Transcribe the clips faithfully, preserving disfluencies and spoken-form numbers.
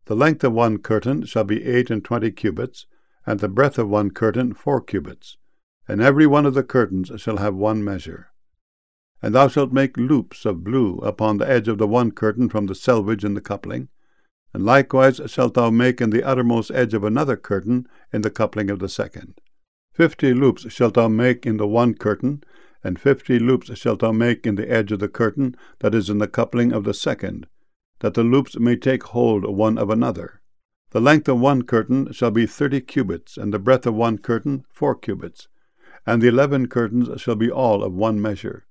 The length of one curtain shall be eight and twenty cubits, and the breadth of one curtain four cubits, and every one of the curtains shall have one measure. And thou shalt make loops of blue upon the edge of the one curtain from the selvage in the coupling, and likewise shalt thou make in the uttermost edge of another curtain in the coupling of the second. Fifty loops shalt thou make in the one curtain, and fifty loops shalt thou make in the edge of the curtain that is in the coupling of the second, that the loops may take hold one of another. The length of one curtain shall be thirty cubits, and the breadth of one curtain four cubits, and the eleven curtains shall be all of one measure.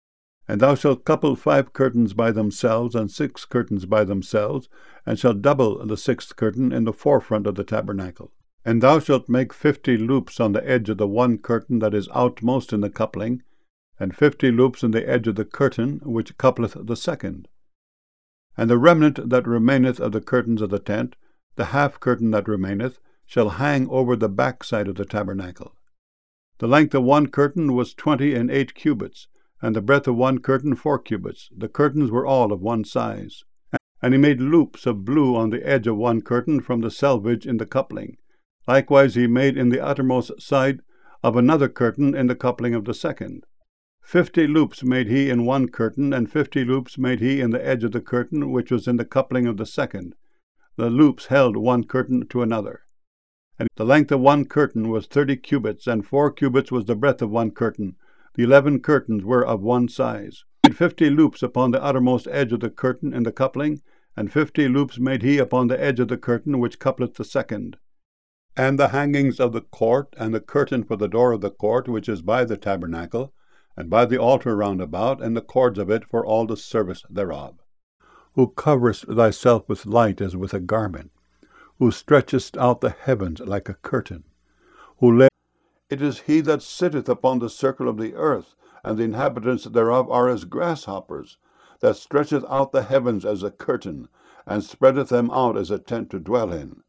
And thou shalt couple five curtains by themselves, and six curtains by themselves, and shalt double the sixth curtain in the forefront of the tabernacle. And thou shalt make fifty loops on the edge of the one curtain that is outmost in the coupling, and fifty loops in the edge of the curtain which coupleth the second. And the remnant that remaineth of the curtains of the tent, the half curtain that remaineth, shall hang over the backside of the tabernacle. The length of one curtain was twenty and eight cubits, and the breadth of one curtain four cubits. The curtains were all of one size. And he made loops of blue on the edge of one curtain from the selvage in the coupling. Likewise he made in the uttermost side of another curtain in the coupling of the second. Fifty loops made he in one curtain, and fifty loops made he in the edge of the curtain which was in the coupling of the second. The loops held one curtain to another. And the length of one curtain was thirty cubits, and four cubits was the breadth of one curtain. The eleven curtains were of one size. He made fifty loops upon the uttermost edge of the curtain in the coupling, and fifty loops made he upon the edge of the curtain which coupleth the second. And the hangings of the court, and the curtain for the door of the court which is by the tabernacle, and by the altar round about, and the cords of it for all the service thereof. Who coverest thyself with light as with a garment, who stretchest out the heavens like a curtain, who lay. It is he that sitteth upon the circle of the earth, and the inhabitants thereof are as grasshoppers, that stretcheth out the heavens as a curtain, and spreadeth them out as a tent to dwell in.